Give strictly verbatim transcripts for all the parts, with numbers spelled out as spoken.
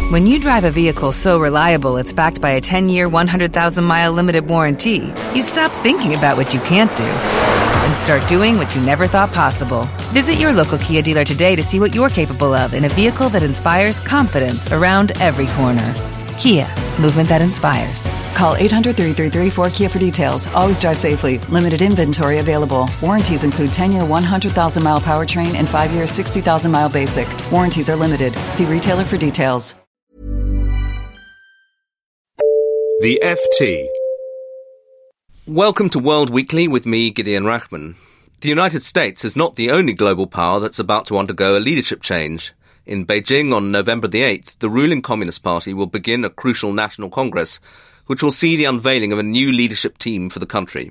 When you drive a vehicle so reliable it's backed by a ten-year, one hundred thousand mile limited warranty, you stop thinking about what you can't do and start doing what you never thought possible. Visit your local Kia dealer today to see what you're capable of in a vehicle that inspires confidence around every corner. Kia, movement that inspires. Call eight hundred, three three three, four K I A for details. Always drive safely. Limited inventory available. Warranties include ten-year, one hundred thousand mile powertrain and five-year, sixty thousand mile basic. Warranties are limited. See retailer for details. The F T. Welcome to World Weekly with me, Gideon Rachman. The United States is not the only global power that's about to undergo a leadership change. In Beijing on November the eighth, the ruling Communist Party will begin a crucial national congress, which will see the unveiling of a new leadership team for the country.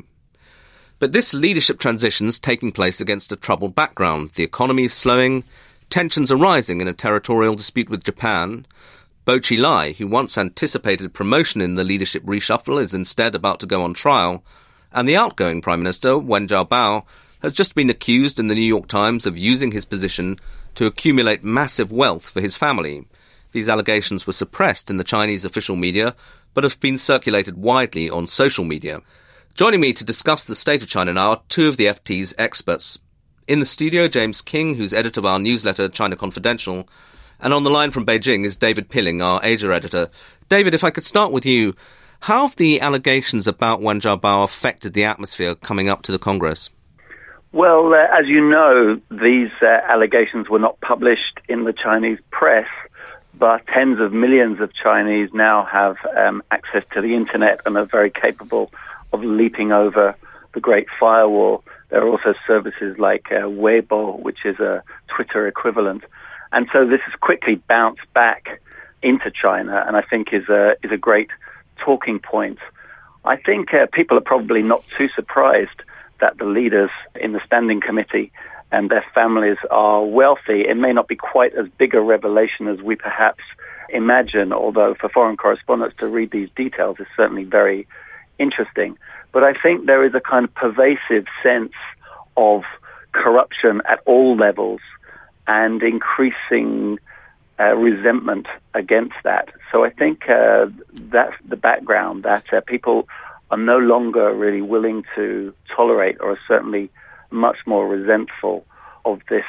But this leadership transition is taking place against a troubled background. The economy is slowing, tensions are rising in a territorial dispute with Japan. Bo Xilai, who once anticipated promotion in the leadership reshuffle, is instead about to go on trial, and the outgoing Prime Minister, Wen Jiabao, has just been accused in the New York Times of using his position to accumulate massive wealth for his family. These allegations were suppressed in the Chinese official media, but have been circulated widely on social media. Joining me to discuss the state of China now are two of the F T's experts. In the studio, James King, who's editor of our newsletter, China Confidential, and on the line from Beijing is David Pilling, our Asia editor. David, if I could start with you, how have the allegations about Wen Jiabao affected the atmosphere coming up to the Congress? Well, uh, as you know, these uh, allegations were not published in the Chinese press, but tens of millions of Chinese now have um, access to the internet and are very capable of leaping over the Great Firewall. There are also services like uh, Weibo, which is a Twitter equivalent. And so this has quickly bounced back into China, and I think is a, is a great talking point. I think uh, people are probably not too surprised that the leaders in the Standing Committee and their families are wealthy. It may not be quite as big a revelation as we perhaps imagine, although for foreign correspondents to read these details is certainly very interesting. But I think there is a kind of pervasive sense of corruption at all levels and increasing uh, resentment against that. So I think uh, that's the background, that uh, people are no longer really willing to tolerate, or are certainly much more resentful of this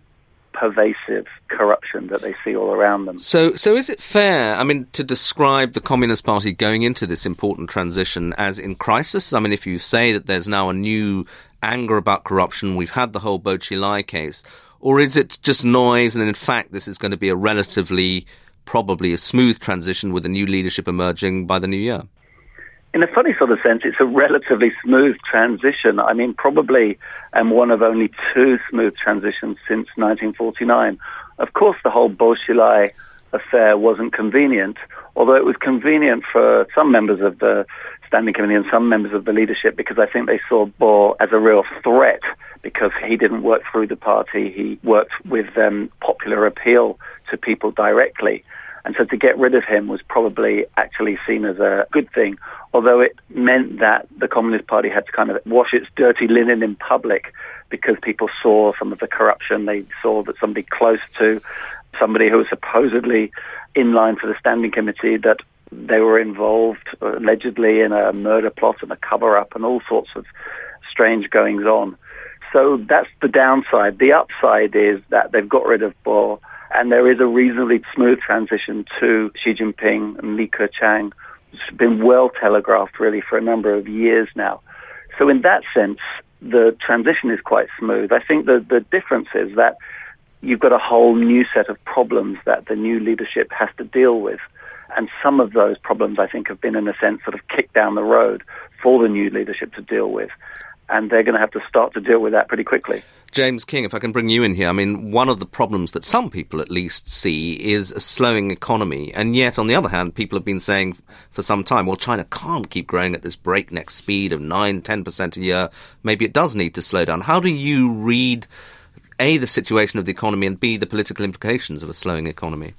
pervasive corruption that they see all around them. So so is it fair, I mean, to describe the Communist Party going into this important transition as in crisis? I mean, if you say that there's now a new anger about corruption, we've had the whole Bo Xilai case, or is it just noise and in fact this is going to be a relatively, probably a smooth transition with a new leadership emerging by the new year? In a funny sort of sense, it's a relatively smooth transition. I mean, probably um, one of only two smooth transitions since nineteen forty-nine. Of course, the whole Bo Xilai affair wasn't convenient, although it was convenient for some members of the Standing Committee and some members of the leadership, because I think they saw Bo as a real threat, because he didn't work through the party. He worked with um, popular appeal to people directly. And so to get rid of him was probably actually seen as a good thing, although it meant that the Communist Party had to kind of wash its dirty linen in public, because people saw some of the corruption. They saw that somebody close to somebody who was supposedly in line for the Standing Committee, that they were involved allegedly in a murder plot and a cover-up and all sorts of strange goings-on. So that's the downside. The upside is that they've got rid of Bo, and there is a reasonably smooth transition to Xi Jinping and Li Keqiang. It's been well telegraphed, really, for a number of years now. So in that sense, the transition is quite smooth. I think the, the difference is that you've got a whole new set of problems that the new leadership has to deal with. And some of those problems, I think, have been, in a sense, sort of kicked down the road for the new leadership to deal with. And they're going to have to start to deal with that pretty quickly. James King, if I can bring you in here, I mean, one of the problems that some people at least see is a slowing economy. And yet, on the other hand, people have been saying for some time, well, China can't keep growing at this breakneck speed of nine, ten percent a year. Maybe it does need to slow down. How do you read, A, the situation of the economy, and B, the political implications of a slowing economy?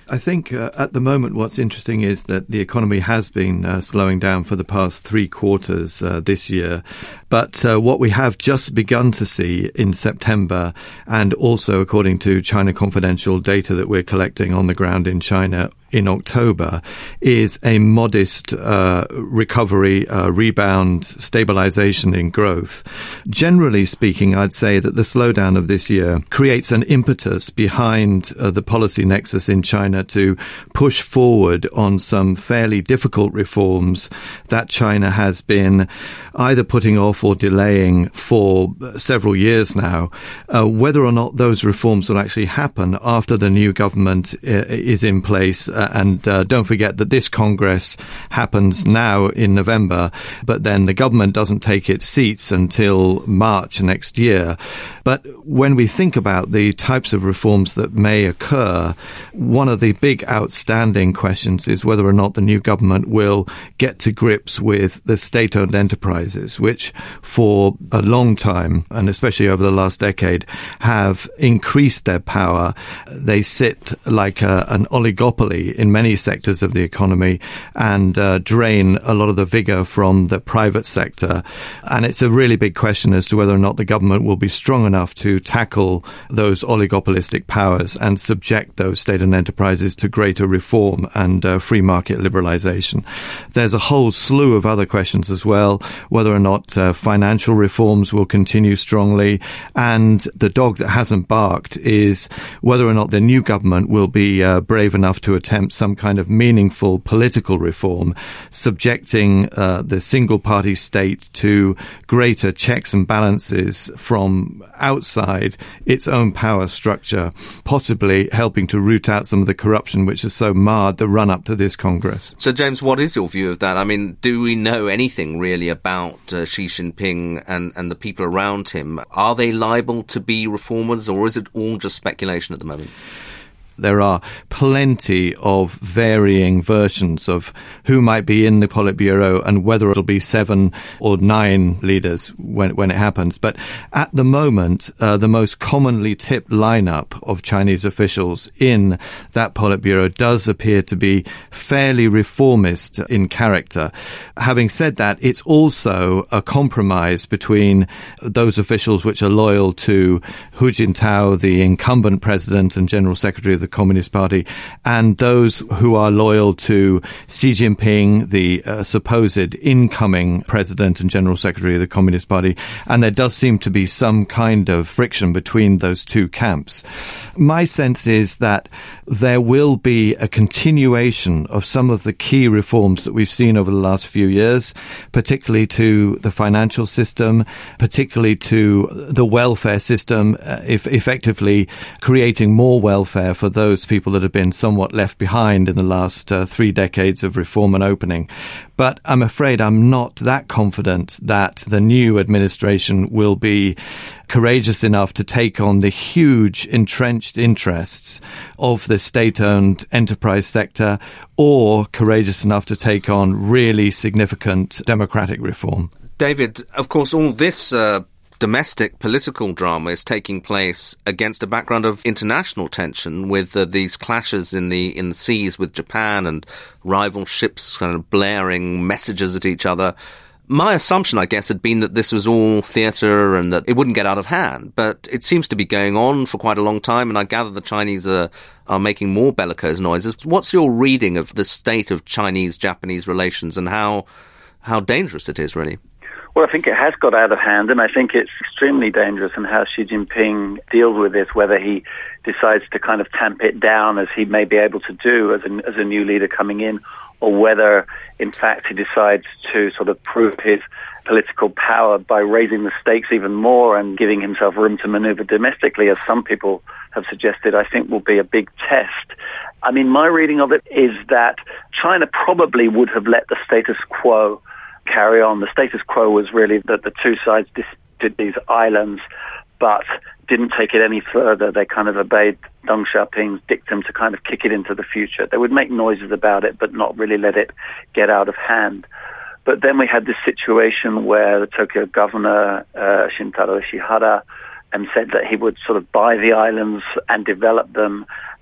I think uh, at the moment what's interesting is that the economy has been uh, slowing down for the past three quarters uh, this year. But uh, what we have just begun to see in September, and also according to China Confidential data that we're collecting on the ground in China in October, is a modest uh, recovery, uh, rebound, stabilization in growth. Generally speaking, I'd say that the slowdown of this year creates an impetus behind uh, the policy nexus in China to push forward on some fairly difficult reforms that China has been either putting off or delaying for several years now. Uh, whether or not those reforms will actually happen after the new government uh, is in place, uh, and uh, don't forget that this Congress happens now in November, but then the government doesn't take its seats until March next year. But when we think about the types of reforms that may occur, one of the big outstanding questions is whether or not the new government will get to grips with the state-owned enterprises, which for a long time, and especially over the last decade, have increased their power. They sit like a, an oligopoly in many sectors of the economy and uh, drain a lot of the vigor from the private sector. And it's a really big question as to whether or not the government will be strong enough to tackle those oligopolistic powers and subject those state-owned enterprises to greater reform and uh, free market liberalization. There's a whole slew of other questions as well, whether or not uh, financial reforms will continue strongly. And the dog that hasn't barked is whether or not the new government will be uh, brave enough to attempt some kind of meaningful political reform, subjecting uh, the single-party state to greater checks and balances from outside its own power structure, possibly helping to root out some of the corruption which has so marred the run-up to this Congress. So, James, what is your view of that? I mean, do we know anything really about uh, Xi Jinping and, and the people around him? Are they liable to be reformers, or is it all just speculation at the moment? There are plenty of varying versions of who might be in the Politburo and whether it'll be seven or nine leaders when when it happens. But at the moment, uh, the most commonly tipped lineup of Chinese officials in that Politburo does appear to be fairly reformist in character. Having said that, it's also a compromise between those officials which are loyal to Hu Jintao, the incumbent president and general secretary of the Communist Party, and those who are loyal to Xi Jinping, the uh, supposed incoming president and general secretary of the Communist Party. And there does seem to be some kind of friction between those two camps. My sense is that there will be a continuation of some of the key reforms that we've seen over the last few years, particularly to the financial system, particularly to the welfare system, uh, if effectively creating more welfare for those people that have been somewhat left behind in the last uh, three decades of reform and opening. But I'm afraid I'm not that confident that the new administration will be courageous enough to take on the huge entrenched interests of the state-owned enterprise sector, or courageous enough to take on really significant democratic reform. David, of course, all this uh, domestic political drama is taking place against a background of international tension, with uh, these clashes in the in the seas with Japan and rival ships kind of blaring messages at each other. My assumption, I guess, had been that this was all theatre and that it wouldn't get out of hand. But it seems to be going on for quite a long time, and I gather the Chinese are, are making more bellicose noises. What's your reading of the state of Chinese-Japanese relations and how how dangerous it is, really? Well, I think it has got out of hand, and I think it's extremely dangerous in how Xi Jinping deals with this, whether he decides to kind of tamp it down, as he may be able to do as a, as a new leader coming in, or whether, in fact, he decides to sort of prove his political power by raising the stakes even more and giving himself room to maneuver domestically, as some people have suggested, I think will be a big test. I mean, my reading of it is that China probably would have let the status quo carry on. The status quo was really that the two sides disputed these islands, but didn't take it any further. They kind of obeyed Deng Xiaoping's dictum to kind of kick it into the future. They would make noises about it, but not really let it get out of hand. But then we had this situation where the Tokyo governor, uh, Shintaro Ishihara, and said that he would sort of buy the islands and develop them,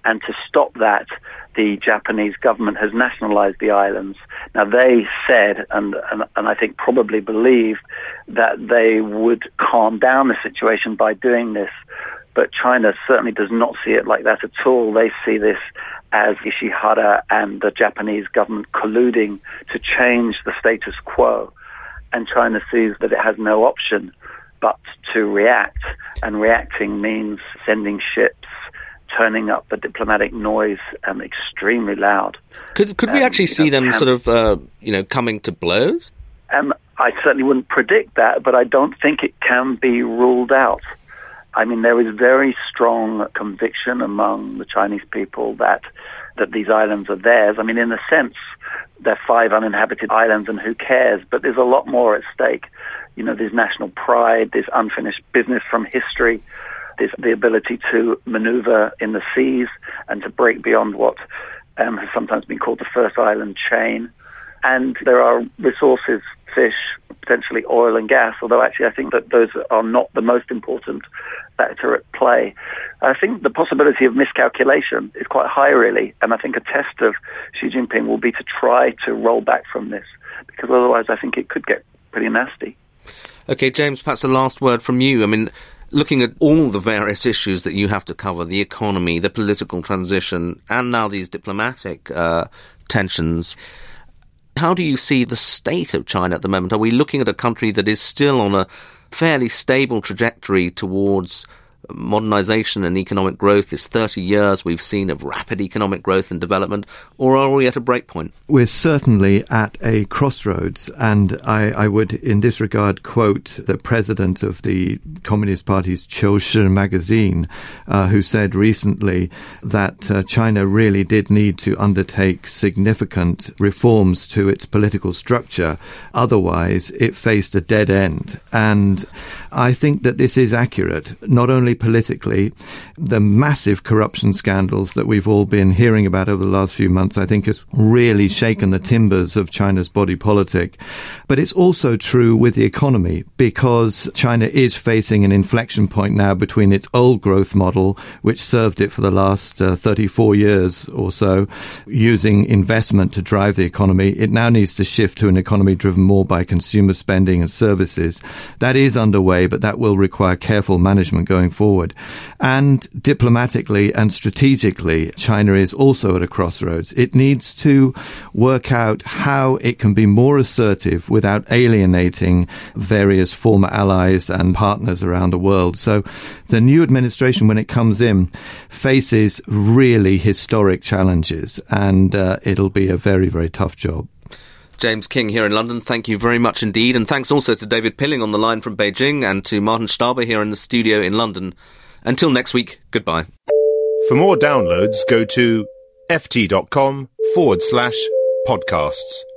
And to stop that, the Japanese government has nationalized the islands. Now, they said, and, and, and I think probably believed, that they would calm down the situation by doing this. But China certainly does not see it like that at all. They see this as Ishihara and the Japanese government colluding to change the status quo. And China sees that it has no option but to react. And reacting means sending ships, turning up the diplomatic noise um, extremely loud. Could could we um, actually see know, them can, sort of, uh, you know, coming to blows? Um, I certainly wouldn't predict that, but I don't think it can be ruled out. I mean, there is very strong conviction among the Chinese people that that these islands are theirs. I mean, in a sense, they're five uninhabited islands, and who cares? But there's a lot more at stake. You know, there's national pride, there's unfinished business from history, there's the ability to maneuver in the seas and to break beyond what um, has sometimes been called the first island chain. And there are resources, fish, potentially oil and gas, although actually I think that those are not the most important factor at play. I think the possibility of miscalculation is quite high, really, and I think a test of Xi Jinping will be to try to roll back from this, because otherwise I think it could get pretty nasty. Okay, James, perhaps the last word from you. I mean, looking at all the various issues that you have to cover, the economy, the political transition, and now these diplomatic uh, tensions, how do you see the state of China at the moment? Are we looking at a country that is still on a fairly stable trajectory towards modernization and economic growth? This thirty years we've seen of rapid economic growth and development, or are we at a break point? We're certainly at a crossroads, and I, I would in this regard quote the president of the Communist Party's Qiu Shi magazine, uh, who said recently that uh, China really did need to undertake significant reforms to its political structure, otherwise it faced a dead end. And I think that this is accurate, not only politically. The massive corruption scandals that we've all been hearing about over the last few months, I think, has really shaken the timbers of China's body politic. But it's also true with the economy, because China is facing an inflection point now between its old growth model, which served it for the last uh, thirty-four years or so, using investment to drive the economy. It now needs to shift to an economy driven more by consumer spending and services. That is underway, but that will require careful management going forward. Forward. And diplomatically and strategically, China is also at a crossroads. It needs to work out how it can be more assertive without alienating various former allies and partners around the world. So the new administration, when it comes in, faces really historic challenges, and uh, it'll be a very, very tough job. James King here in London, thank you very much indeed. And thanks also to David Pilling on the line from Beijing and to Martin Stauber here in the studio in London. Until next week, goodbye. For more downloads, go to ft.com forward slash podcasts.